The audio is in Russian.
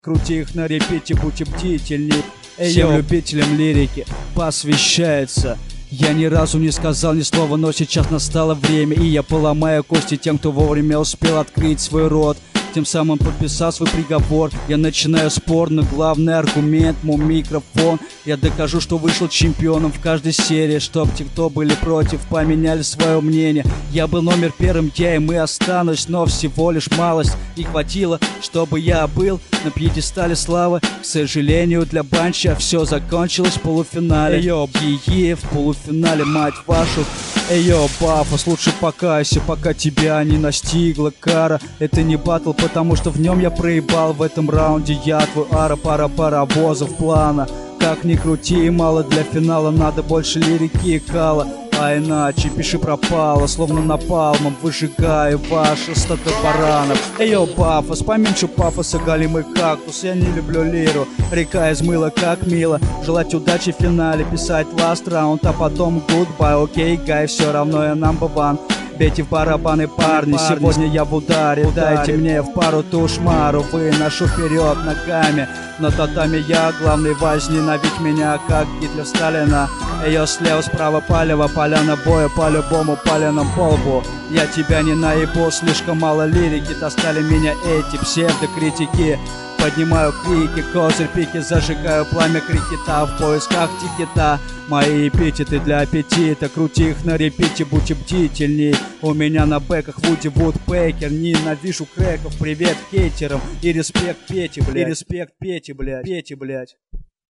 Крути их на репите, будьте бдительней. Всем любителям лирики посвящается. Я ни разу не сказал ни слова, но сейчас настало время, и я поломаю кости тем, кто вовремя успел открыть свой рот, тем самым подписал свой приговор. Я начинаю спор, но главный аргумент — мой микрофон. Я докажу, что вышел чемпионом в каждой серии, чтоб те, кто были против, поменяли свое мнение. Я был номер первым, я им и останусь, но всего лишь малость и хватило, чтобы я был на пьедестале славы. К сожалению, для Банча все закончилось в полуфинале. Эйо, Киев в полуфинале, мать вашу. Эйо, Пафос, лучше покайся, пока тебя не настигла кара. Это не батл, потому что в нем я проебал. В этом раунде я твой ара-пара паровозов плана. Как ни крути, мало для финала, надо больше лирики и кала. А иначе пиши пропало, словно напалмом выжигаю ваши стада баранов. Эйо, Пафос, поменьше пафоса, галимый кактус. Я не люблю лиру, река измыла как мило. Желать удачи в финале, писать last round, а потом goodbye. Окей, гай, все равно я number one. Бейте в барабаны, парни, сегодня я в ударе. Дайте мне в пару ту шмару, выношу вперед ногами. На татами я главный, возненавидь меня, как Гитлер Сталина. Ее слева, справа палево, поляна боя, по-любому паленом по лбу. Я тебя не наебу, слишком мало лирики, достали меня эти псевдокритики. Поднимаю крики, козырь пики, зажигаю пламя крикета в поисках тикета. Мои эпитеты для аппетита, крути их на репите, будьте бдительней. У меня на бэках Вуди Вудпекер. Ненавижу крэков, привет хейтерам и респект Пете, блядь. И респект Пете, блядь.